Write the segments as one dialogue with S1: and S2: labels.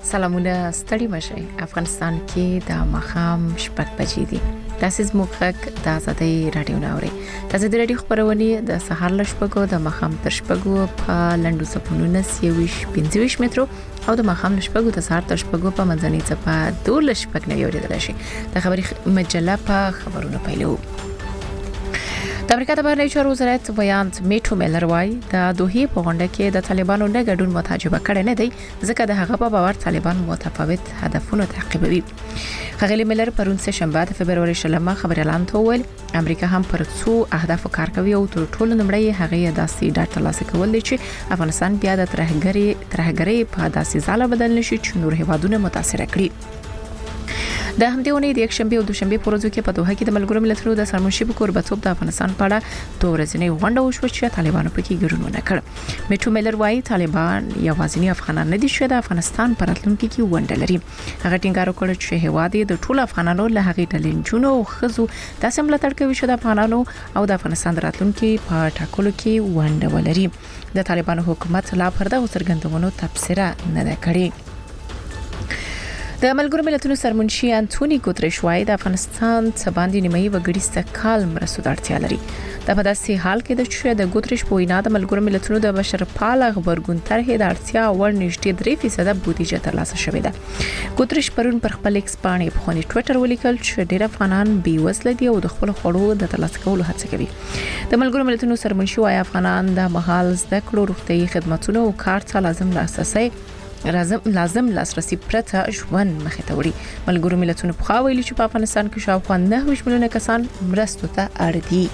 S1: سلامونه ستړي مشي افغانستان کې د مخام شپږ بجې دي. تاسو زموږ غږ د آزادۍ رادیو ناوړي. تاسو د رادیو خبرونه د سهار لشپګو د مخام تر شپګو په لندو سپونونه 25 مترو او د مخام لشپګو د سهار تر شپګو په منځنۍ څپه 2 لشپګ نه یوریدل شي. د خبري مجله په خبرونه پیلو. د امریکا د بهرنیو چارو وزارت ویانت میټو میلر وايي د دوحې په غونډه کې د طالبانو نه ګډون متعجبه کړي نه دی ځکه د هغه په باور طالبان متفاوت هدفونه تعقیبوي. خغلی میلر پرون سه شنبه د فبرवरी شلمه خبر اعلان وکړ امریکا هم پر څو اهداف کار کوي او تر ټولو لمړی هغه داسې ډاټا ترلاسه کول دي چې افغانستان بیا د ترهګری په داسې ځاله بدل نشي چې نور هیوادونه متاثر کړي. د همدې ونې د یک شنبه او دوشنبه په ورځو کې په دوحه کې د ملګرو ملتونو د سرمنشي په کوربتوب د افغانستان په اړه دوه ورځې غونډه وشوه چې طالبانو پکې ګډون نه کړ. میټو میلر وايي طالبان یوازینی افغانان نه دي چې د افغانستان پر راتلونکي کې ونډه لري. هغه ټینګار وکړ چې هیواد د ټولو افغانانو له هغې ډلې جنو او خزو د سملتړ کوي چې د افغانانو او د افغانستان د راتلونکي په ټاکلو کې ونډه ولري. د طالبانو حکومت لا پر دغه څرګندونو تبصره نه ده کړې. د ملګرو ملتونو سرمنشي انټونی ګوتریش وايي د افغانستان څخه باندې نیمایي وګړي ستکال مرستو ته اړتیا لري. دا په داسې حال کې د چې د ګوتریش په وینا د ملګرو ملتونو د بشرپاله خبرګون طرحې د اړتیا ور نږدې 3% بودیجه ترلاسه شوې ده. ګوتریش پرون پر خپل ایکس باندې په خوني ټوئیټر ولیکل چې ډېر افغانان بې وسله دي او د خپل خوړو د ترلاسه کولو هڅه کوي. د ملګرو ملتونو سرمنشي وايي افغانان د مهال زده کړو روغتيایي خدماتو او کار ته لازم لاسرسي پرته ژوند مخې ته وړي. ملګرو ملتونو په خوا ویلي چې په افغانستان کې شاوخوا 9 میلیونه کسان مرستو ته اړ دي.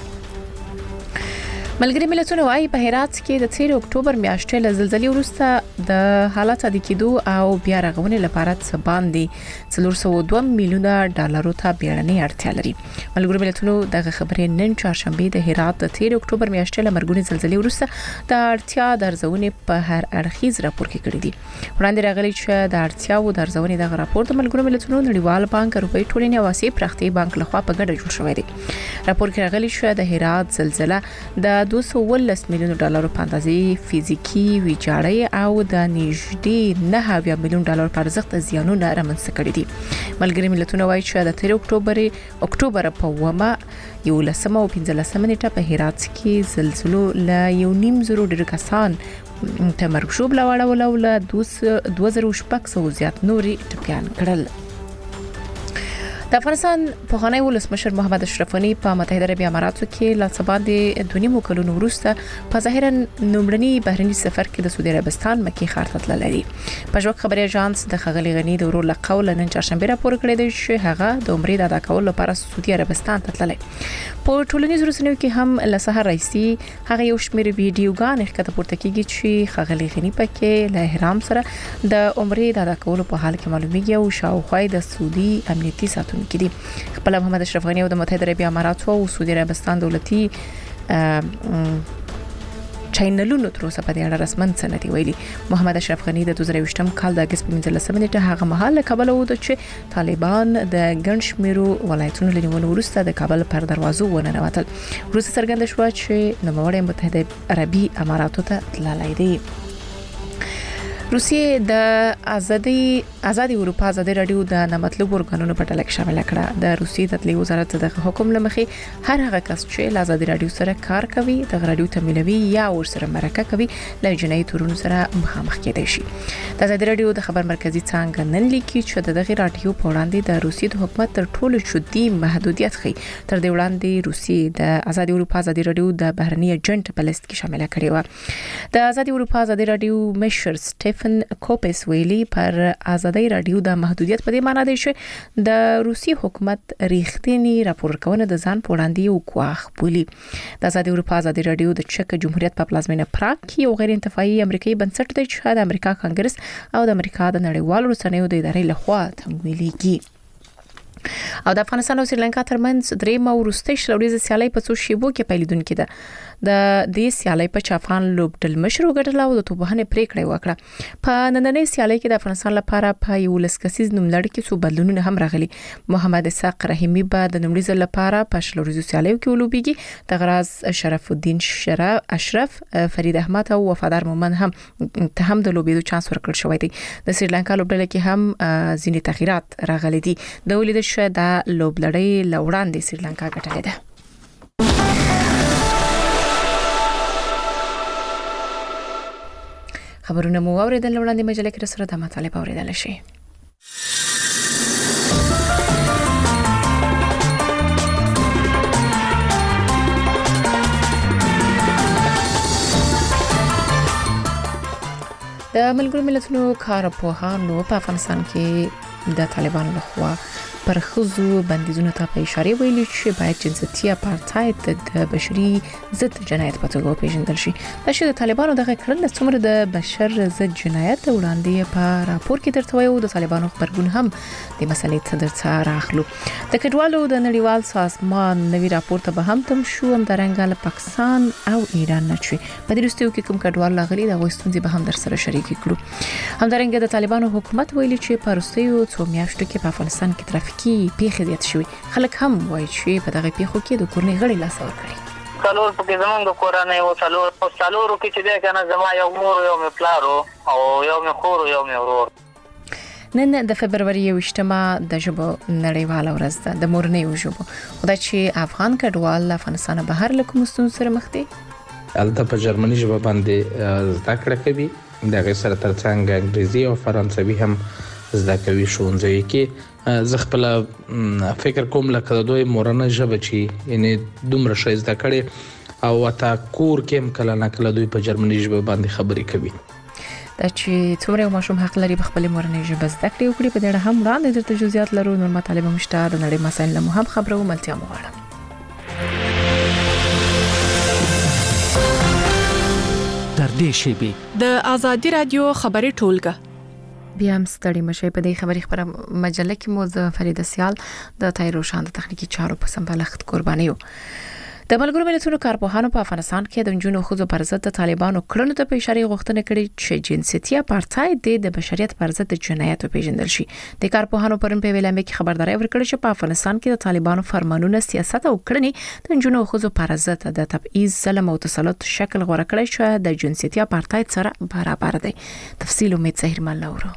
S1: ملګری ملتونه وايي په هرات کې د 13 اکتوبر میاشتې له زلزلې وروسته د حالت د کېدو او بیا رغونې لپاره څه باندې 402 میلیونه ډالرو ته بیړنۍ اړتیا لري. ملګری ملتونو دغه خبرې نن چهارشنبه د هرات د 13 اکتوبر میاشتې له مرګونې زلزلې وروسته د اړتیا د ارزونې په هر اړخیز راپور کې کړی دی. وړاندې راغلی چې د اړتیاو د ارزونې دغه راپور د ملګرو ملتونو نړیوال بانک روپی ټولنې او آسیا پراختي بانک لخوا په ګډه جوړ شوی دی. راپور کې راغلی چې د هرات زلزلہ د 210 میلیون ډالرو په اندازې فزیکی ویجاړی او د نږدې 9 میلیون ډالر په ارزښت زیانونه رامنځته کړي دي. ملګری ملتونه وايي چې د 13 اکتوبر په ومه 11 او 15 نیټه په هرات کې زلزلو له 1.5 ډیر کسان تمرګ شو بل وړول او له 2600 زیات نوري ټپيان کړل. د افغانستان په غنۍ ولسمشر محمد اشرف غنی په متحده عربی اماراتو کې لا سباندې 2.5 کلونو وروسته په ظاهرا نومړنی بهرني سفر کې د سعودي عربستان مکه ښار ته تللی. په ژوند خبري اژانس د خغلی غنی د ورور لقول نن چهارشنبه راپور کړی دی چې هغه د عمرې د ادا کولو لپاره سعودي عربستان ته تللی. په ټولنیزو رسنیو کې هم له سحر راځي هغه یو شمېر ویډیوګان ښکته پورته کیږي چې خغلی غنی پکې له احرام سره د عمرې د ادا کولو په حال کې معلومیږي او شاوخوا د سعودي امنیتي ساتونکو کې دي. خپل محمد اشرف غنی او د متحده عربی اماراتو او سعودي عربستان دولتي چینلونو تر اوسه په دې اړه رسمن څه نه دی ویلي. محمد اشرف غنی د 2020 کال د اگست په 15 نیټه هغه مهال کابل وو چې طالبان د ګڼ شمیرو ولایتونو لنیولو وروسته د کابل پر دروازو وننوتل. وروسته څرګنده شو چې نوموړی متحده عربي اماراتو ته تللی دی. روسیې د آزادي اروپا آزادي رادیو د نامطلوب ورګانونو په ډله کې شامل کړه. د روسیې د تدلیل وزارت د حکم لمخې هر هغه کس چې له آزادي رادیو سره کار کوي د رادیو تمویلوي یا ور سره مرکه کوي له جنایي تورونو سره مخامخ کېدای شي. د آزادي رادیو د خبر مرکزی څنګه نن لیکي چې دغه رادیو په وړاندې د روسیې د حکومت تر ټولو شدي محدودیت خي تر دې وړاندې روسیې د آزادي اروپا آزادي رادیو د بهرني ایجنټ په لیست کې شامل کړي و. د آزادي اروپا آزادي رادیو مشر کوپس ویلی پر آزادی رادیو د محدودیت په دې معنی دی چې د روسي حکومت ریښتینی راپورکونه د ځان پوړاندې او کوخ بولی. د آزادی اروپا آزادی رادیو د چک جمهوریت په پلازمینه پراګ کې یو غیر انتفاعي امریکایي بنسټ دی چې د امریکا کانګرس او د امریکا د نړیوالو رسنیو د ادارې لخوا تمویلېږي. او د افغانستان او سریلانکا ترمنځ درې وروستۍ شلوريزه سیالي په څو شیبو کې پیلیدونکې ده. د دې سیالي په چافان لوبډل مشر وګټل او د توبهنه پریکړه وکړه. په نننۍ سیالي کې د افغانستان لپاره په یو لسکسیز نوملړ کې څو بدلونونه هم راغلي. محمد اسحاق رحیمی به د نومړي ځل لپاره په شلوريزه سیالي کې ولوبيږي. د غراز شرف الدین اشرف فرید احمد او وفادار مومن هم د لوبېدو چانس ورکړل شوی دی. د سریلانکا لوبډل کې هم ځینې تغیرات راغلي دي. د ولید شوی د لوبلړۍ لوړاندې سریلانکا ګټلې ده. خبرونه مو اوریدل وړاندې مجله کې سره د مطالعه اوریدل شي. د ملګرو ملتونو کارپوهانو په افغانستان کې د طالبانو لخوا پر خزو بندیزونو ته په اشاره ویلي چې باید جنسیتي اپارټاید د بشري ضد جنایت په توګه وپیژندل شي. دا چې د طالبانو دغه کړنه څومره د بشر ضد جنایت وړاندې په راپور کې درته وایو. د طالبانو خبرګون هم د مسلې ته درته راخلو. د کډوالو د نړیوال سازمان نوي راپور ته به هم تم شو. هم درنګ له پاکستان او ایران نه چوي. په دې وروستیو کې کوم کډوال لاغلي د غوښتنې به هم در سره شریک کړو. هم درنګ د طالبانو حکومت ویلي چې په وروستیو څو میاشتو کې په افغانستان کې ترافیکي پیښې زیات شوي. خلک هم وایي چې په دغه پیښو کې د کورنۍ غړي لاس ورکړي.
S2: څلور پکې زمونږ د کورنۍ او څلورو کې چې دی کنه زما یو مور یو مې پلارو او یو مې خور یو مې ورور.
S1: نن د فبرवरी 28مه د ژبو نړیواله ورځ ده د مورنۍ ژبو. خدای چې افغان کډوال افغانستان بهر له کوم ستونزو سره مخ دي.
S3: البته په جرمني ژبه باندې زده کړه کوي. دغه سره ترڅنګ انګریزي او فرانسوي هم زده کوي ښوونځي کې. زه خپل فکر کوم لکه د دوی مورنۍ ژبه چې یعنی دومره شي زده کړي او اته کور کې هم کله نه کله دوی په جرمني ژبه باندې خبرې کوي.
S1: دا چې څومره ماشوم حق لري په خپل مورنۍ ژبه زده کړي او کړي. په دې اړه هم وړاندې درته جزئیات لرو. نور مطالب مشته د نړۍ مسایل له مهم خبرو ملتیا مغواړم.
S4: در دې شی
S5: د آزادي رادیو خبري ټولګه
S1: بیا هم ستړي مشي. په دې خبري خبره مجله کې مو ز فرید سیال د تایرو شاند تخنیکی چارو په سمبالښت قرباني یو. د ملګرو ملتونو کارپوهانو په افغانستان کې د جنونو خزو پر ضد د طالبانو کړنو ته په اشاره غوښتنه کړې چې جنسیتي اپارټاید د بشریت پر ضد جنایت وپیژندل شي. د کارپوهانو پرون په ویلامه کې خبرداري ورکړه چې په افغانستان کې د طالبانو فرمانونه سیاست او کړنې د جنونو خزو پر ضد د تبعیض، ظلم او تسلط شکل غوړه کړی چې د جنسیتي اپارټاید سره برابر دی. تفصیل امید زهیر ملورو.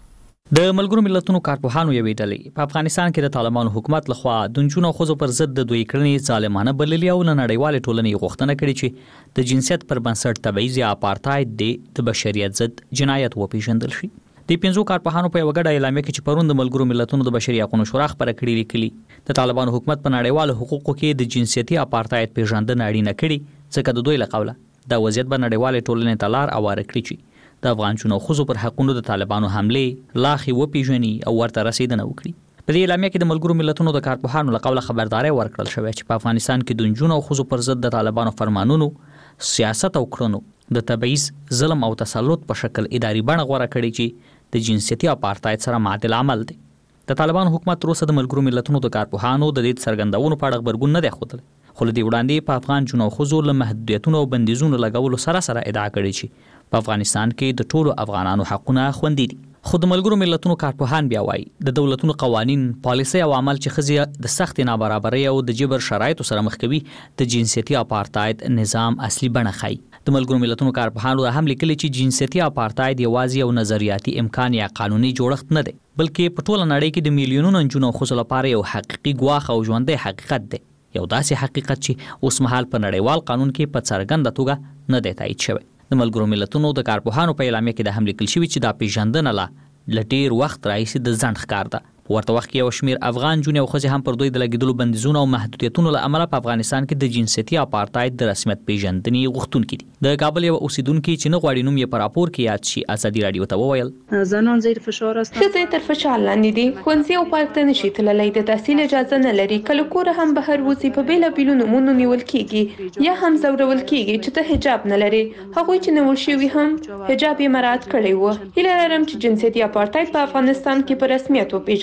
S4: د ملګرو ملتونو کارپوهانو یوې ډلې په افغانستان کې د طالبانو حکومت لخوا د جنونو خزو پر ضد د دوی کړنې ظالمانه بللي او نړیوال ټولنې غوښتنه کړې چې د جنسیت پر بنسټ تبعیض یا اپارټاید د بشریت ضد جنایت وپیژندل شي. د 5 کارپوهانو په یو غړ اعلامیه کې چې پرون د ملګرو ملتونو د بشري حقوقو شورا خبره کړې لیکلي د طالبانو حکومت په نړیوال حقوقو کې د جنسیتي اپارټاید پیژندنه اړینه کړي ځکه د دوی له قوله د وضعیت په نړیوال ټولنې ته لار اواره کړی چې د افغان جنونو خزو پر حقونو د طالبانو حمله لاخي وپیژني او ورته رسیدنه وکړي. په دې اعلامیه کې د ملګرو ملتونو د کارپوهانو له قوله خبرداري ورکړل شوې چې په افغانستان کې د جنونو خزو پر ضد د طالبانو فرمانونو سیاست او کړنو د تبعیض، ظلم او تسلط په شکل اداري بڼه غوړه کړي چې د جنسیتي اپارټاید سره معادل عمل دی. د طالبانو حکومت روسه د ملګرو ملتونو د کارپوهانو د دې څرګندونو په اړه خبرګون نه دی خوده. خو لدی وړاندې په افغان جنونو خزو له محدودیتونو او بندیزونو لګولو سره ادعا کړې چې په افغانستان کې د ټولو افغانانو حقونه خوندي دي. خو د ملګرو ملتونو کارپوهان بیا وایي د دولتونو قوانین، پالیسي او عمل چې خزي د سخت نابرابرۍ او د جبر شرایطو سره مخ کوي د جنسیتي اپارټاید نظام اصلي بڼه ښيي. د ملګرو ملتونو کارپوهانو هم لیکلي چې جنسیتي اپارټاید یوازې یو نظریاتي امکان یا قانوني جوړښت نه دی، بلکې په ټوله نړۍ کې د میلیونونو جنونو خزو لپاره یو حقيقي ګواښ او ژوندۍ حقیقت دی. یو داسې حقیقت چې اوس مهال په نړیوال قانون کې په څرګنده توګه نه دی تایید شوی. د ملګرو ملتونو د کارپوهانو په اعلامیه کې د هم لیکل شوی چې دا پیژندنه لا ډیر وخت راځي د ځنډ ښکار ده. ورته وخت کې یو شمیر افغان جنونو او خزي هم پر دوی د لګیدلو بندیزونو او محدودیتونو له امله په افغانستان کې د جنسیتي اپارټاید د رسمیت پیژندنې غوښتونکي دي. د کابل یو اوسیدونکو چې نه غواړي نوم یې په راپور کې یاد شي ازادي رادیو ته وویل
S6: زنان زیر فشار هستند.
S7: ښځې تر فشار لاندې دي، ښوونځي او پارک ته نشي تللی، د تحصیل اجازه نه لري، کله کوره هم بهر وځي، په بیلابیلو نومونو نیول کیږي یا هم ځورول کیږي چې ته حجاب نه لري. هغوی چې نیول شوي هم حجاب یې مراعات کړی و. هیله لرم چې جنسیتي اپارټاید په افغانستان کې په رسمیت وپیژندل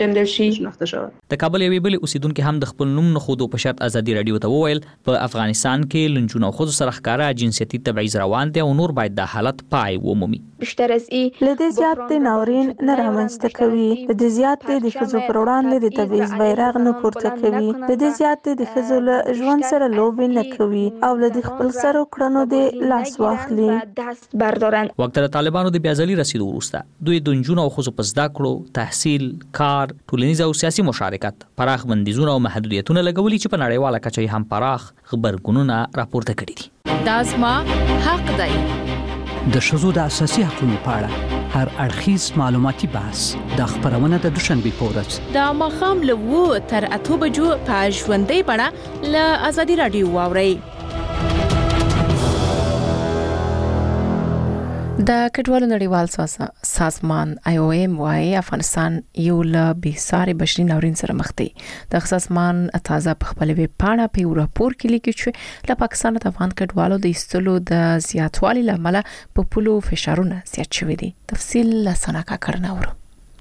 S7: وپېژندل شي.
S4: د کابل یوې بلې اوسیدونکو هم د خپل نوم نه خودو په شرط ازادي رادیو ته وویل په افغانستان کې لنجونو خود سره ښکارا جنسيتي تبعیض روان دي او نور باید د حالت پای ومومي.
S6: لدې زیات د ناورین نه رامنځته کوي، لدې زیات د ښځو پر وړاندې د تبعیض بیرغ نه پورته کوي، لدې زیات د ښځو له ژوند سره لوبې نه کوي او لدې خپل سره کړنو د لاس واخلي.
S4: وخت د طالبانو د بیازلي رسیدو وروسته دوی د نجونو او ښځو په زده کړو، تحصیل، کار، ټولنیز او سیاسي مشارکت پراخ بندیزونه او محدودیتونه لګولي چې په نړیواله کچه هم پراخ خبرګونونه راپورته کړي دي.
S5: دا زما حق دی.
S8: د ښځو د اساسي حقوقو په اړه هر اړخیز معلوماتي بحث د خبرونه د دوشنبه په ورځ
S5: د ماښام له 2 تر 8 بجو په ژوندۍ بڼه له ازادي رادیو واورئ.
S1: د کډوالو نړیوال سازمان IOM وايي افغانستان یو له بېساري بشري ناورین سره مخ دی. د سازمان تازه په خپل ویب پاڼه په راپور کې لیکي چې له پاکستان د افغان کډوالو د ایستلو د زیاتوالي لامل په پولو فشارونه زیات شوي دي. تفصیل لسنه کړنه ورو.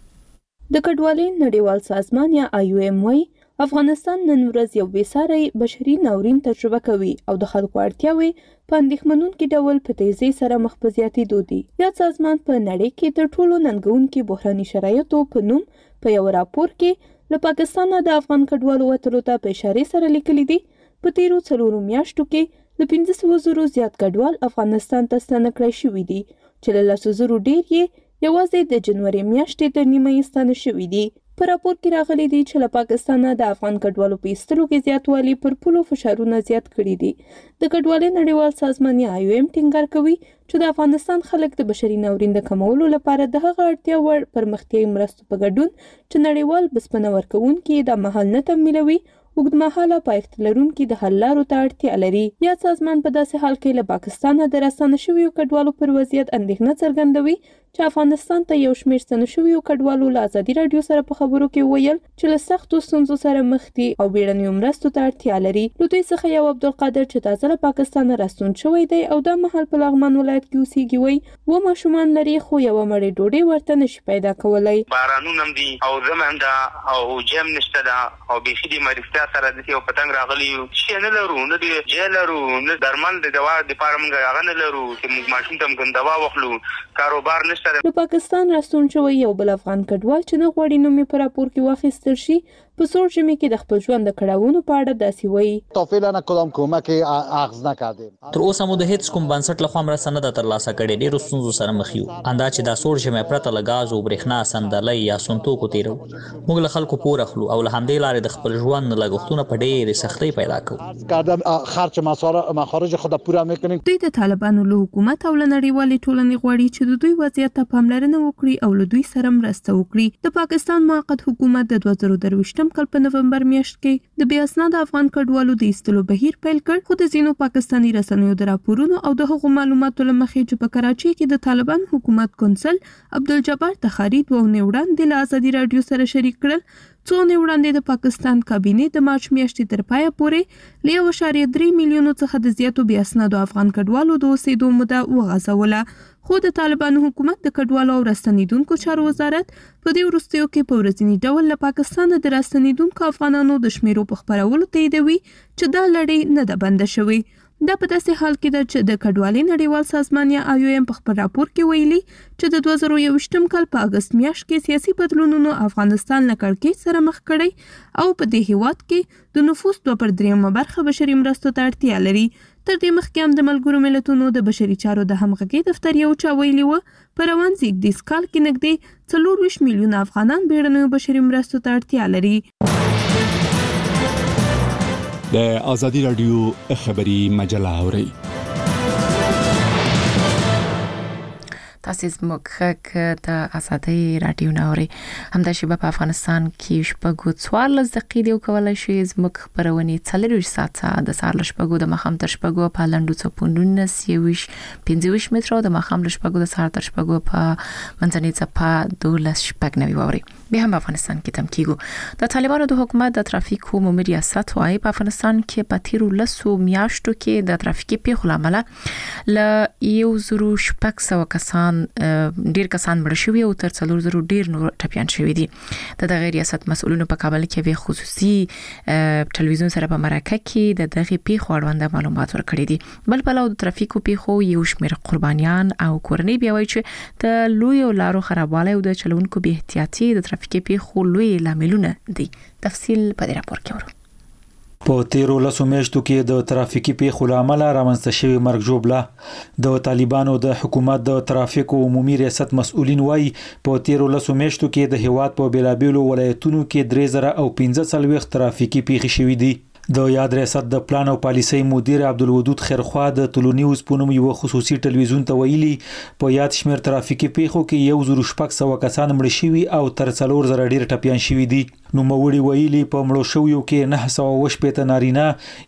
S7: د کډوالو نړیوال سازمان یا IOM وايي افغانستان نن ورځ یو بېساري بشري ناورین تجربه کوي او د خلکو اړتیاوې په اندېښمنونکي ډول په تیزۍ سره مخ په زیاتېدو دي. یاد سازمان په نړۍ کې تر ټولو ننګونکي بحراني شرایطو په نوم په یو راپور کې له پاکستان د افغان کډوالو وتلو ته په اشاره سره لیکلي دي. په تیرو 4 میاشتو کې له 1500 زیات کډوال افغانستان ته ستنه کړای شوي دي چې له 100 ډیر یې یوازې د جنوري میاشتې تر نیمه ستنه شوي دي. په راپور کې راغلي دي چې له پاکستان د افغان کډوالو په ایستلو کې زیاتوالی پر پولو فشارونه زیات کړي دي. د کډوالو نړیوال سازمان IOM ټینګار کوي چې د افغانستان خلک د بشري ناورین د کمولو لپاره د هغه اړتیا وړ پرمختیايي مرستو په ګډون چې نړیوال بسپنه ورکوونکي د مهال نه تمویلوي اوږدمهاله پایښت لرونکي د حل لارو ته اړتیا لري. یا سازمان په داسې حال کې له پاکستان د راستنه شویو کډوالو پر وضعیت اندېښنه څرګندوي چې افغانستان ته یو شمېر ستنه شویو کډوالو له ازادي رادیو سره په خبرو کې ویل چې له سختو ستونزو سره مخ دي او بیړنیو مرستو ته اړتیا لري. له دوی څخه یو عبدالقادر چې تازه له پاکستان راستون شوی دی او دا مهال په لغمان ولایت کې اوسېږي وایي و ماشومان لري خو یوه مړۍ ډوډۍ ورته نشي پیدا کولی.
S2: بارانونه هم دي او زمم ده او جیم نشته ده او بیخي د مریضتیا سره داسې یو پتنګ راغلی یو شی نه لرو، نه د جې لرو، نه درمل د دوا دپاره موږ هغه نه لرو چې موږ ماشوم ته موږ دوا واخلو، کاروبار نشته.
S7: له پاکستان راستون شوی یو بل افغان کډوال چې نه غواړي نوم یې په راپور کې واخیستل شي په سوړ ژمي کې د خپل ژوند د کړاوونو په اړه داسې وایي.
S9: تا فعلا کدام کمک اخذ نکردیم.
S4: تر اوسه مو د هیڅ کوم بنسټ لخوا مرسته نه ده ترلاسه کړې. ډېرو ستونزو سره مخ یو. اندا چې دا سوړ ژمی پرته له ګاز او برېښنا صندلۍ یا سونتوکو تیرو. موږ له خلکو پور اخلو او له همدې لارې د خپل ژوند لګښتونه په ډېرې سختۍ پیدا کوو.
S9: کردم خرج مخارج خود پوره میکنیم.
S7: دوی د طالبانو له حکومت او له نړیوالې ټولنې غواړي چې د دوی وضعیت ته پاملرنه وکړي او له دوی سره مرسته وکړي. د پاکستان موقت حکومت د 2023 کال په نومبر میاشت کې د بې اسناده افغان کډوالو د ایستلو بهیر پیل کړ، خو د ځینو پاکستاني رسنیو د راپورونو او د هغو معلوماتو له مخې چې په کراچۍ کې د طالبان حکومت کونسل عبدالجبار تخاری 2 وړاندې له ازادي رادیو سره شریک کړل. 2 وړاندې د پاکستان کابینې د مارچ میاشتې تر پایه پورې له 1.3 میلیونو څخه د زیاتو بې اسنادو افغان کډوالو د اوسېدو موده وغځوله. خو د طالبانو حکومت د کډوالو او راستنیدونکو چارو وزارت په دې وروستیو کې په ورځني ډول له پاکستان د راستنیدونکو افغانانو د شمیرو په خپرولو تاییدوي چې دا لړۍ نه ده بنده شوې. دا په داسې حال کې ده چې د کډوالۍ نړیوال سازمان یا IOM په خپل راپور کې ویلي چې د 2021 کال په اگست میاشت کې سیاسي بدلونونو افغانستان له کړکېچ سره مخ کړی او په دې هیواد کې د نفوس 2/3 برخه بشري مرستو ته اړتیا لري. تر دې مخکې هم د ملګرو ملتونو د بشري چارو د همغږۍ دفتر یو چا ویلي و په روان زیږدیز کال کې نږدې 24 میلیونه افغانان بیړنیو بشري مرستو ته اړتیا لري.
S10: د ازادي رادیو خبری مجله اورئ.
S1: تاسو زموږ د ازادي رادیو ناوري همدا شیبه په افغانستان کې شپږ 14 دقیقې کولای شي زموږ خبرونه 40 ساعته د سهار شپږو د مخام تر شپږو په لندو چپونونه 25 متر او د مخام شپږو د سهار تر شپږو په منځنۍ چپا 12 شپږ نوي ووري. به هم افغانستان کې تم کیږي د طالبانو د حکومت د ترافیک عمومي ریاست وايي په افغانستان کې په تیرو لسو میاشتو کې د ترافیکي پیښو لامل ل 1,600 کسان ډیر کسان مړ شوي او تر 4,000 ډیر نور ټپيان شوي دي. د دغه ریاست مسؤلینو په کابل کې وی خصوصي ټلویزیون سره په مرکه کې د دغه پیښو اړوند معلومات ورکړي دي. بل په لور د ترافیکو پیښو یو شمېر قربانیان او کورنۍ بیا وایي چې د لوی لارو خرابوالی او د چلونکو بې احتیاطي د ترافیکي پیښو لوی لاملونه دي. تفصیل په دې راپور کې ورو.
S11: په تیرو لسو میاشتو کې د ترافیکي پیښو لامل رامنځته شوی مرګ ژوبله د طالبانو د حکومت د ترافیکو عمومي ریاست مسؤلین وایي په تیرو لسو میاشتو کې د هیواد په بیلابیلو ولایتونو کې 3,045 ترافیکي پیښې شوې دي. د یاد ریاست د پلان او پالیسۍ مدیر عبدالودود خیرخوا د ټولنیوز په نوم یو خصوصي ټلویزیون ته ویلي په یاد شمیر ترافیکي پیښو کې 1,600 کسان مړ شوي او تر 4,000 ډیر ټپيان شوي دي. نو موري ویلي په مړو شویو کې 918 نارینه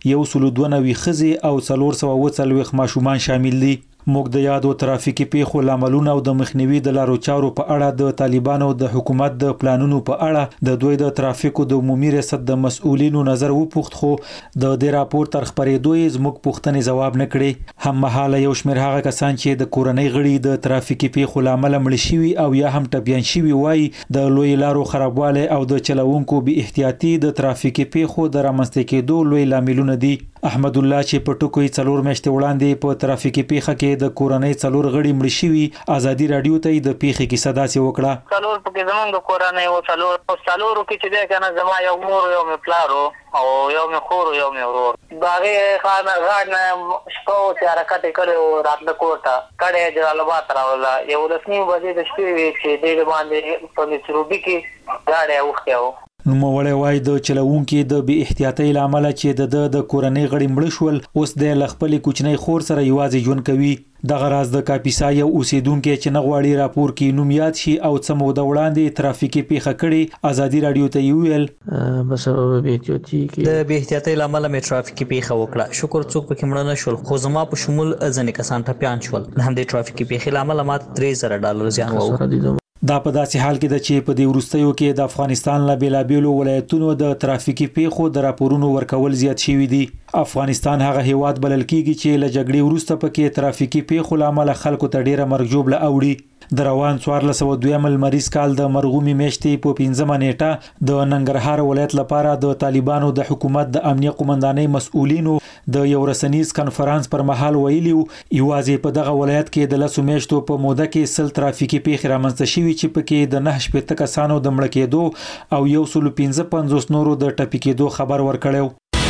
S11: 192 ښځې او 440 ماشومان شامل دي. موږ د یادو ترافیکي پیښو لاملونه او د مخنیوي د لارو چارو په اړه د طالبانو د حکومت د پلانونو په اړه د دوی د ترافیکو د عمومي ریاست د مسؤلینو نظر وپوښت خو د دې راپور تر خبرېدو یې زموږ پوښتنې ځواب نه کړې. هم مهاله یو شمېر هغه کسان چې د کورنۍ غړي د ترافیکي پیښو لامل مړ شوي او یا هم ټپيان شوي وایي د لوی لارو خرابوالی او د چلوونکو بې احتیاطي د ترافیکي پیښو د رامنځته کېدو لوی لاملونه دي. احمد الله چې په ټکوي 4 میاشتې وړاندې په ترافیکي پیښه کې د کورنۍ 4 غړي مړ شوي ازادي رادیو ته د پیښې کیسه داسې وکړه.
S12: 4 پکې زمونږ د کورنۍ او 4 کې چې ده کنه زما یو مور یو مې پلارو او یو مې خور یو مې ورور باغې خانه غاړه شپو چې حرکت کړو راتل کوټه کړه جلالاباد راولا یو لسنی بجې د شپې چې دې باندې په نسروبي کې غاړه وختیاو.
S11: نو مولای وای د چلوونکو د بی احتیاطۍ لامل چې د کورنۍ غړي مړ شول اوس د لخپل کوچنی خور سره یوازې ژوند کوي. د غراز د کاپیسا یو اوسیدونکو چې نغواړي راپور کې نوم یاد شي او څه موده وړاندې ترافیکي پیښه کړي ازادي رادیو ته ویل
S13: بس بی احتیاطي کې
S4: د بی احتیاطۍ لامل مې ترافیکي پیښه وکړه. شکر څوک پکې مړ نه شول خو زما په شمول ځنې کسان ټپيان شول. هم د ترافیکي پیښې لامل ما $3,000 زیان وو.
S11: دا په داسې حال کې د چې په دې وروستیو کې د افغانستان له بیلابیلو ولایتونو د ترافیکي پیښو د راپورونو ورکول زیات شوي دي. افغانستان هغه هیواد بلل کیږي چې له جګړې وروسته پکې ترافیکي پیښو لامل خلکو ته ډیره مرګ ژوبله اوړي. د روان 1402 لمریز کال د مرغومي میاشتې په 15 نیټه د ننګرهار ولایت لپاره د طالبانو د حکومت د امنیه قومندانۍ مسؤلینو د یو رسنیز کانفرنس پر مهال ویلي یوازې په دغه ولایت کې د 10 میاشتو په موده کې 100 ترافیکي پیښې رامنځته شوي چې پکې د 9 کسانو د مړ کېدو او 155 نورو د ټپي کېدو خبر ورکړیو.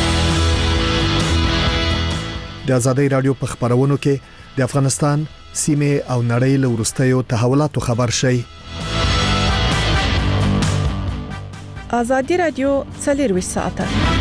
S14: د آزادۍ رادیو په خبرونو کې د افغانستان سیمه او نړۍ له وروستیو تحولاتو خبر شي.
S5: آزادۍ رادیو 24 ساعته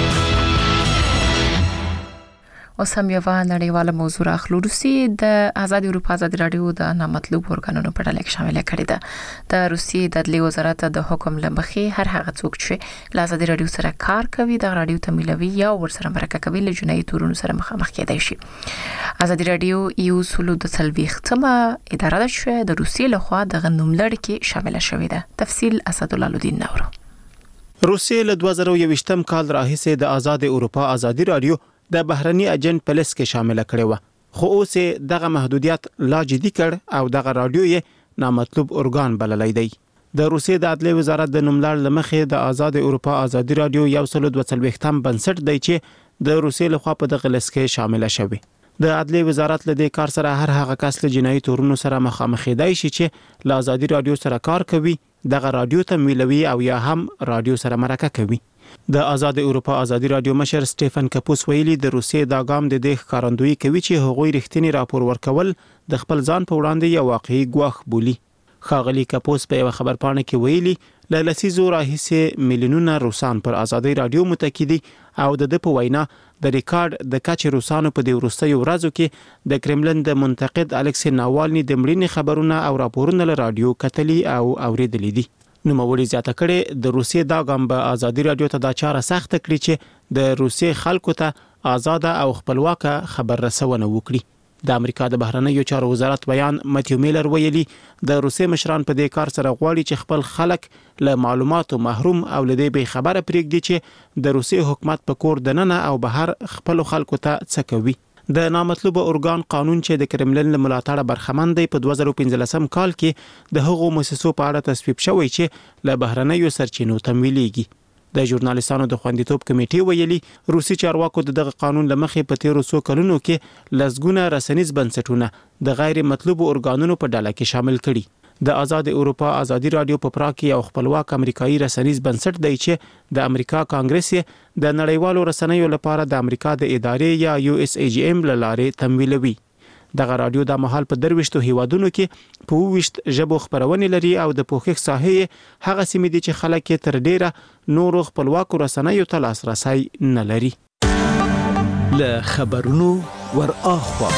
S1: اوس هم یو نړیواله موضوع راخلو. روسي د آزاد اروپا آزاد رادیو د نامطلوب ارګانونو په ډله کې شامل کړي ده. د روسي د عدلي وزارت د حکم لمخې هر هغه څوک چې له آزاد رادیو سره کار کوي د رادیو تمویلوي یا ورسره مرکه کوي له جنایي تورونو سره مخامخ کېدای شي. آزاد رادیو یو سلو د سلويختمه اداره ده چې د روسي لخوا د غنوملړ کې شامل شوې ده. تفصیل اسد الله الدین نورو.
S15: روسي له 2020 کال راهیسې د آزاد اروپا آزادي رادیو د بهرني اجنټ په لیست کې شامل کړي و خو اوس دغه محدودیت لا جدي کړ او دغه رادیو یې نامطلوب ارګان بللی دی. د روسي د عدلي وزارت د نوملړ لمخې د آزاد اروپا آزادي رادیو 142 بنسټ دی چې د روسي لخوا په دغه لیست کې شامل شوی. د عدلي وزارت له دې کار سره هر هغه کس له جنایي تورونو سره مخامخ دی چې له آزادي رادیو سره کار کوي دغه رادیو تمویلوي او یا هم رادیو سره مرکه کوي. د آزاد اروپا آزادي رادیو مشر سټيفن کپوس ویلي د روسیې دا ګام د دې ښکارندویي کوي چې هغوی رښتینی راپور ورکول د خپل ځان په وړاندې یو واقعي ګواښ بولي. ښاغلي کپوس په یو خبرپاڼه کې ویلي له لسیزو راهیسې میلیونونه روسان پر آزادي رادیو متکی دي او د په وینا د ریکارډ د کچې روسانو په دې وروستیو ورځو کې د کرملن د منتقد الکسی ناوالني د مړینې خبرونه او راپورونه له رادیو کتلي او اوریدلي دي. نو موري زیاته کړي د روسیې دا ګام به آزادي رادیو ته دا چاره سخت کړي چې د روسیې خلکو ته آزاد او خپلواکه خبر رسونه وکړي. د امریکا د بهرنیو چارو وزارت بیان ماتیو میلر ویلي د روسیې مشران په دې کار سره غواړي چې خپل خلک له معلوماتو محروم او له دې به خبره پرېږدي چې د روسیې حکومت په کور دننه او بهر خپل خلکو ته څه کوي. د نامطلوب اورګان قانون چې د کرملن له ملاتړه برخمن دی په 2015 کال کې د هغو مؤسسو په اړه تصویب شوی چې له بهرنیو سرچینو تمویلېږي. د ژورنالیستانو د خوندیتوب کمیټې ویلي روسي چارواکو دغه قانون لمخې په تیرو څو کلونو کې لسګونه رسنیز بنسټونه د غیر مطلوب اورګانونو په ډله کې شامل کړي. د آزاد اروپا آزادي رادیو په پراخ کې یو خپلواک امریکایي رسنیز بنسټ دی چې د امریکا کانګرس یې د نړیوالو رسنیو لپاره د امریکا د ادارې یا USAGM لاره تمویلوي. دغه رادیو د مهال په 23 هیوادونو کې په 20 ژبو خبرونه لري او د پوښښ ساحې هغه سیمې دي چې خلک یې تر ډیره نورو خپلواکو رسنیو ته لاسرسي نه لري.
S16: له خبرونو ور اخوا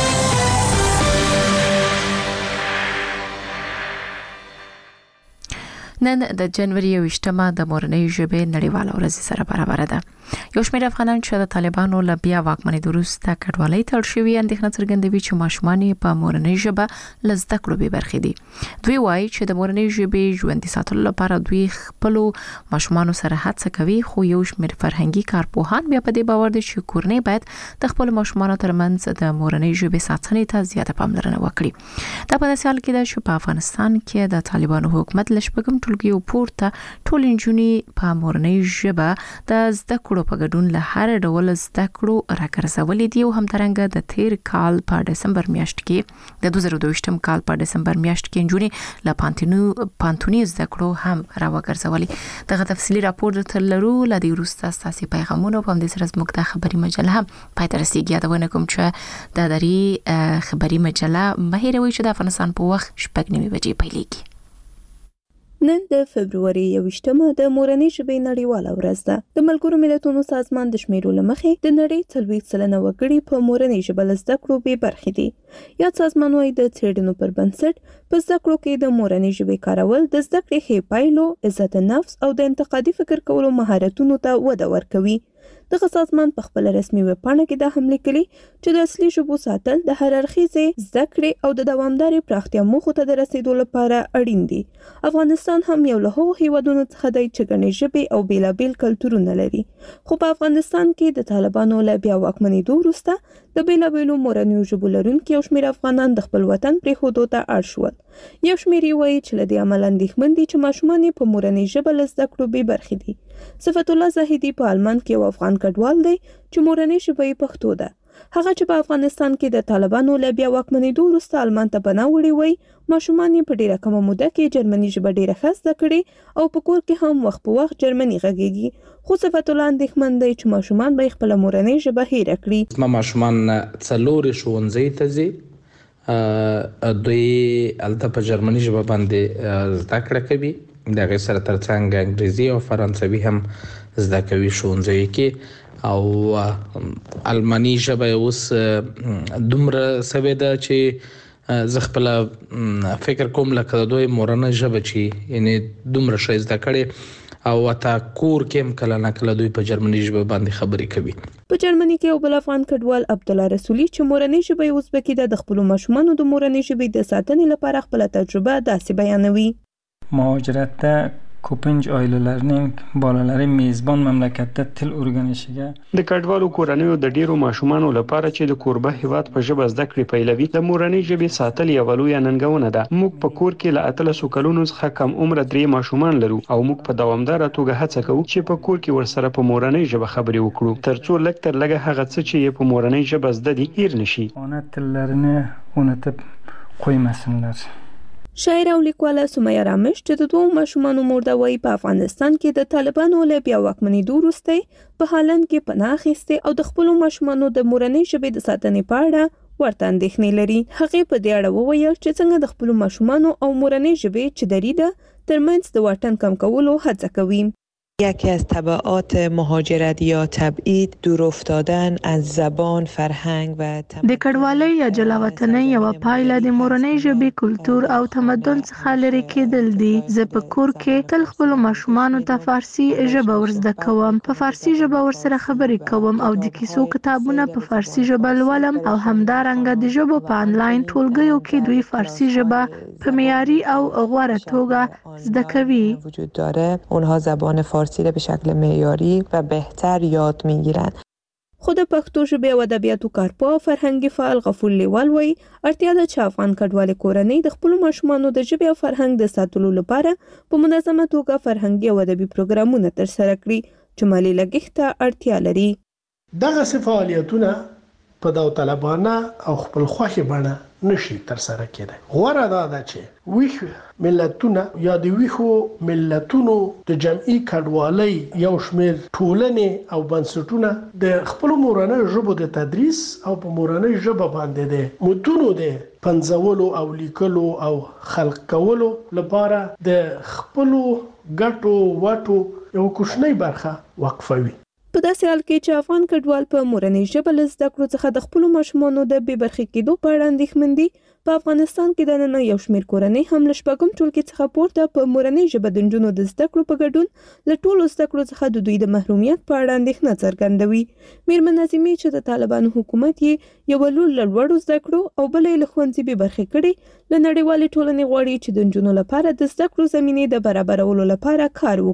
S1: نن د جنوري 28مه د مورنۍ ژبې نړیواله ورځ سره برابر ده. یو شمېر افغانان چې د طالبانو له بیا واکمنۍ وروسته کډوالۍ ته اړ شوي اندېښنه څرګندوي چې ماشومان په مورنۍ ژبه له زده کړو بې برخې دي. دوی وایي چې د مورنۍ ژبې ژوندۍ ساتلو لپاره دوی خپلو ماشومانو سره هڅه کوي، خو یو شمېر فرهنګي کارپوهان بیا په دې باور دي چې کورنۍ باید د خپل ماشومانو ترمنځ د مورنۍ ژبې ساتنې ته زیاته پاملرنه وکړي. دا په داسې حال کې ده چې په افغانستان کې د طالبانو حکومت له شپږم ټولګي پورته ټول نجونې په مورنۍ ژبه د زده کړو په ګډون له هر ډول زده کړو راګرځولې دي او همدارنګه د تیر کال په ډسمبر میاشت کې د 2022م کال په ډسمبر میاشت کې نجونې له پانتوني زده کړو هم راوګرځولې. دغه تفصیلی راپور درته لرو. له دې وروسته ستاسو پیغامونه په همدې سره زموږ د خبري مجله هم پای ته رسیږي. یادونه کوم چې د دری خبري مجله مهیروي چې د افغانستان په وخت 9:30 بجې پیلېږي.
S7: نن د فبرवरी 28مه د مورنۍ ژبې نړیواله ورځ ده. د ملګرو ملتونو سازمان د شمیرو لمخې د نړۍ 40% وګړي په مورنۍ ژبه زده کړو به برخې دي. یا سازمان وايي د څېړنو پر بنسټ په زده کړو کې د مورنۍ ژبې کارول د زده کړې ښې پایلو، عزت نفس او د انتقادي فکر کولو مهارتونو ته وده ورکوي. دغه سازمان په خپل رسمي ویب پاڼه کې دا هم لیکلي چې د اصلي ژبو ساتل د هر اړخیزې زده کړې او د دوامدارې پراختیا موخو ته د رسیدو لپاره اړین دي. افغانستان هم یو له هغو هیوادونو څخه دی چې ګڼې ژبې او بیلابیل کلتورونه لري. خو په افغانستان کې د طالبانو له بیا واکمنېدو وروسته د بیلابیلو مورنیو ژبو لرونکي یو شمېر افغانان د خپل وطن پرېښودو ته اړ شول. یو شمېر یې وایي چې له دې امله اندېښمن دي چې ماشومان یې په مورنۍ ژبه له زده کړو بې برخې دي. صفت الله زاهدي په آلمان کې یو افغان کډوال دی چې مورنۍ ژبه یې پښتو ده. هغه چې په افغانستان کې د طالبانو له بیا واکمنېدو وروسته آلمان ته پناه وړې وایي ماشومان یې په ډېره کمه موده کې جرمني ژبه ډېره ښه زده کړې او په کور کې هم وخت په وخت جرمني غږیږي. خو صفت الله اندېښمن دی چې ماشومان به خپله مورنۍ ژبه هېره کړي.
S3: زما ماشومان څلورې ښوونځي ته ځي. دوی الته په جرمني ژبه باندې زده کړه کوي. د هغې سره ترڅنګ انګریزي او فرانسوي هم زده کوي ښوونځیو کې. او الماني ژبه اوس دومره سوې ده چې زه خپل فکر کوم لکه د دوی مورنۍ ژبه چې یعنی دومره ښه زده کړې او اته کور کې هم کله نه کله دوی په جرمني ژبه باندې خبرې کوي.
S7: په جرمني کې یو بل افغان کډوال عبدالله رسولي چې مورنۍ ژبه یې ازبکي ده د خپلو ماشومانو د مورنۍ ژبې د ساتنې لپاره خپله تجربه داسې بیانوي.
S17: مهاجرتda ko'pincha oilalarning bolalari mezbon mamlakatda til o'rganishiga
S18: د کډوالو کورنیو د ډیرو ماشومانو لپاره چې د کوربه هیواد په ژبه زده کړې پیلوي د مورنۍ ژبې ساتل یوه لویه ننګونه ده. موږ په کور کې له 13 کلونو څخه کم عمره 3 ماشومان لرو او موږ په دوامداره توګه هڅه کوو چې په کور کې ورسره په مورنۍ ژبه خبرې وکړو ترڅو لږ تر لږه هغه څه چې یې په مورنۍ ژبه زده دي هیر نشي.
S17: ona tillarini unutib qo'ymasinlar.
S7: شاعر او لیکواله سمیه رامش چې د دوه ماشومانو مور ده وایي په افغانستان کې د طالبانو له بیا واکمنېدو وروسته په هالند کې پناه اخیستې او د خپلو ماشومانو د مورنۍ ژبې د ساتنې په اړه ورته اندېښنې لري. هغې په دې اړه وویل چې څنګه د خپلو ماشومانو او مورنۍ ژبې چې دری ده ترمنځ د واټن کم کولو هڅه کوي.
S19: یکی از تبعات مهاجرت یا تبعید دور افتادن از زبان، فرهنگ و
S6: د کډوالۍ یا جلاوطنۍ یوه پایله د مورنۍ ژبې کلتور او تمدن څخه لرې کېدل دي. زه په کور کې تل خپلو ماشومانو ته فارسي ژبه ورزده کوم، په فارسي ژبه ورسره خبرې کوم او د کیسو کتابونه په فارسي ژبه لولم او همدارنګه د ژبو په آنلاین ټولګیو کې دوی فارسي ژبه په معیاري او غوره توګه زده کوي.
S19: وجود داره اونها زبان فارسی را به شکل معیاری و بهتر یاد میگیرند.
S7: خو د پښتو ژبې او ادبیاتو کارپوه فرهنګي فعال غفور لیوال وایي اړتیا ده چې افغان کډوالې کورنۍ د خپلو ماشومانو د ژبې او فرهنګ د ساتلو لپاره په منظمه توګه فرهنګي او ادبي پروګرامونه ترسره کړي چې مالي لګښت ته اړتیا لري.
S20: دغه فعالیتونه په داوطلبانه او خپل خوښي بڼه نشي ترسره کېدای. غوړه ده چې ویښ ملتونه یا د ویښو ملتونو د جمعي کډوالۍ یو شمېر ټولنې او بنسټونه د خپل مورنۍ ژبو د تدریس او په مورنۍ ژبه باندې د متونو د پنځولو او لیکلو او خلق کولو لپاره د خپل ګټو وټو یو کوچنی برخه وقفوي.
S7: په داسې حال کې چې افغان کډوال په مورنۍ ژبه له زده کړو څخه د خپلو ماشومانو د بې برخې کېدو په اړه اندېښمن دي، په افغانستان کې دننه یو شمېر کورنۍ هم له شپږم ټولګي څخه پورته په مورنۍ ژبه د نجونو د زده کړو په ګډون له ټولو زده کړو څخه د دوی د محرومیت په اړه اندېښنه څرګندوي. میرمن نظیمې چې د طالبانو حکومت یې یوه لور له لوړو زده کړو او بله یې له ښوونځي بې برخې کړې، له نړیوالې ټولنې غواړي چې د نجونو لپاره د زده کړو زمینې د برابرولو لپاره کار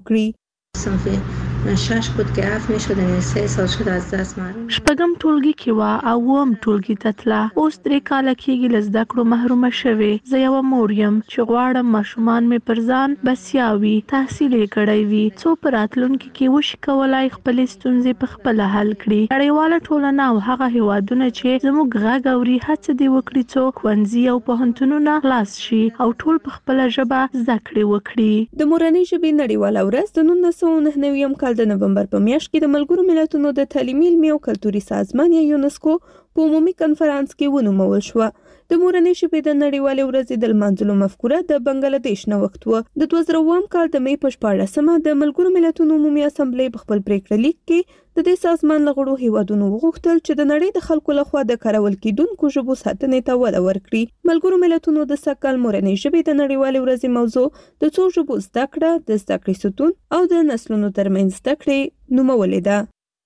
S7: وکړي.
S21: 6 بود که 7 میشد، یعنی 3 سال شد از دست محروم.
S6: شپږم ټولګي کې وا او اووم ټولګي ته تله، اوس 3 کاله کېږي له زده کړو محرومه شوې. زه یوه مور یم چې غواړم ماشومان مې پر ځان بسیا وي، تحصیل یې کړی وي، څو په راتلونکي کې وشي کولای خپلې ستونزې په خپله حل کړي. نړیواله ټولنه او هغه هیوادونه چې زموږ غږ اوري هڅه دې وکړي څو ښوونځي او پوهنتونونه خلاص شي او ټول په خپله ژبه زده کړې وکړي.
S7: د مورنۍ ژبې نړیواله ورځ د 1999 کال د نومبر په میاشت کې د ملګرو ملتونو د تعلیمي، علمي او کلتوري سازمان یا یونسکو په عمومي کنفرانس کې ونومول شوه. د مورنۍ ژبې د نړیوالې ورځې د لمانځلو مفکوره د بنګلادیش نوښت و. د 2002 کال د مې په 14مه د ملګرو ملتونو عمومي اسامبلې په خپل پریکړه لیک کې د دې سازمان له غړو هیوادونو وغوښتل چې د نړۍ د خلکو لخوا د کارول کېدونکو ژبو ساتنې ته وده ورکړي. ملګرو ملتونو د سږکال مورنۍ ژبې د نړیوالې ورځې موضوع د څو ژبو زده کړه، د زده کړې ستون او د نسلونو ترمنځ زده کړې نومولې ده.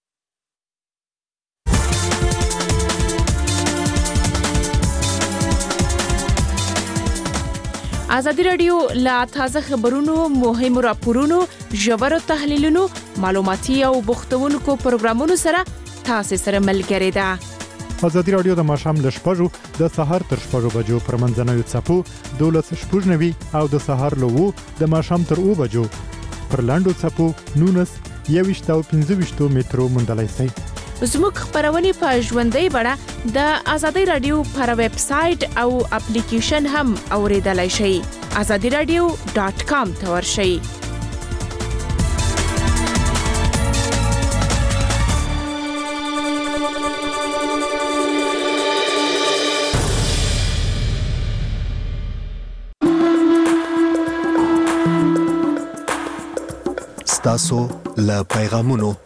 S5: ازادي رادیو لا تازه خبرونو، مهمو راپورونو، ژورو تحلیلونو، معلوماتي او بوختونکو پروګرامونو سره تاسو سره ملګری ده.
S22: ازادي رادیو د ماښام ل 6 د سهار تر 6 بجو پر منځنوي څپو 12:09 او د سهار له 2 د ماښام تر 2 بجو پر لاندو څپو 19 او 25 مترو مندلای سي.
S5: زموږ خبرونه په ژوندۍ بڼه د ازادي رادیو پر ویب سټ او اپلیکیشن هم اوریدلای شئ. azadiradio.com ته ورشئ.
S14: ستاسو له پیغامونو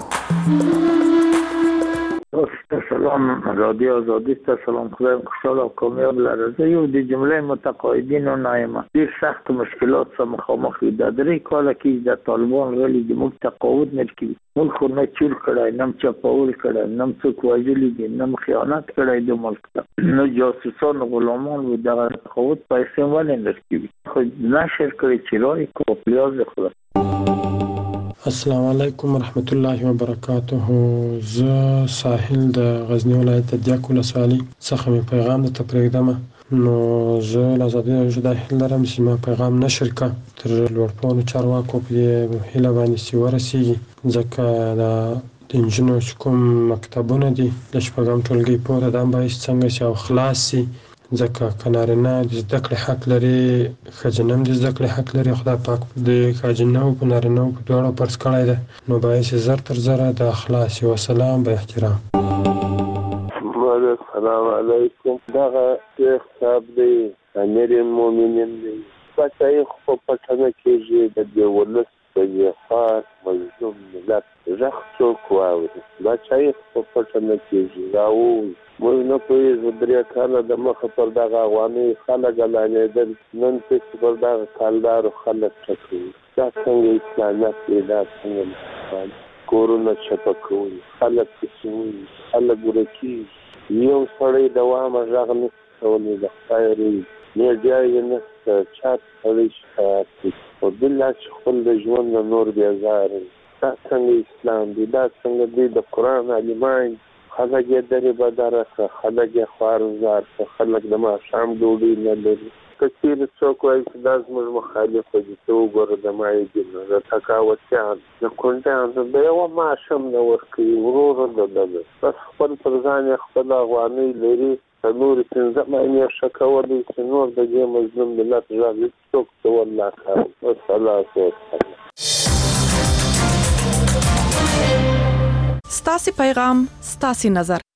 S23: سلام رادیو آزادی، سلام، خدایم خوشحال و کامیاب لرزه. یو د جمله متقاعدین و نایمه دیر سخت مشکلات سره مخامخ دي. د درې کاله کې د طالبان غلي د موږ تقاعد نه کوي. موږ خو نه چور کړای، نه چپاول کړای، نه څوک وژلي دي، نه خیانت کړای د ملک ته، نه جاسوسان غلامان و دغه تقاعد پیسې ولې نه کوي. خو نشر کړی چې راي کو پلیاز خلاص.
S24: السلام علیکم ورحمت الله وبرکاته. زه ساحل د غزنی ولایت د دیاک ولسوالۍ څخه مې پیغام ته پرېږدم. نو زه له ازادي رادیو د هیله لرم چې ما پیغام نشر کړه تر لوړپوړو چارواکو په هیله باندې چې ورسیږي، ځکه د انجونو چې کوم مکتبونه دي د شپږم ټولګي پورې دا باید څنګه چې او خلاص سي، ځکه که نارینه د زده کړې حق لري، ښځینه هم د زده کړې حق لري. خدای پاک د ښځینه او په نارینه په دواړو فرض کړی دی، نو باید چې زر تر زره د خلاص و سلام به احترام.
S25: السلام علیکم. دغه شیخ صاحب دی، امیر المؤمنین دی، بچه خو په پټنه کېږي د دې ولس د وفات مظلوم ملت غږ څوک واوري. بچه خو په پټنه کېږي راووځي. موږ نه پوهېږو 3 کاله د مخه پر دغه افغاني خلک اعلانېدل، نن پسې پر دغه کالدارو خلک ټکوي. دا څنګه اسلامیت دی؟ دا څنګه کورونه چپه کوي، خلک پسې وایي، خلک ورکېږي. یو سړی دوامه غږ نشي کولی، د خدای روی میډیا یې نشته، چا سړی شکایت کوي. خو بالله چې خپل د ژوند نه نور بېزاره وي. دا څنګه اسلام دی، دا څنګه دی د قرآن عالمان خلک یې درې بدره کړه، خلک یې خوارزار کړه، خلک د ماښام ډوډۍ نه لري. که چېرې څوک وایي چې دا زموږ مخالفه دي، ته وګوره د مایدینو د تقاوتیان د کونډیانو د یوه معاش هم نه ورکوي، ورور د ده بس خپل پر ځان یې خپله افغانۍ لري، د نورې 15 معنې ښه کولی چې نور د دې مظلوم ملت غږ هېڅوک ته والله کوي. والصلاة والسلام.
S2: ستاسې پیغام ستاسې نظر.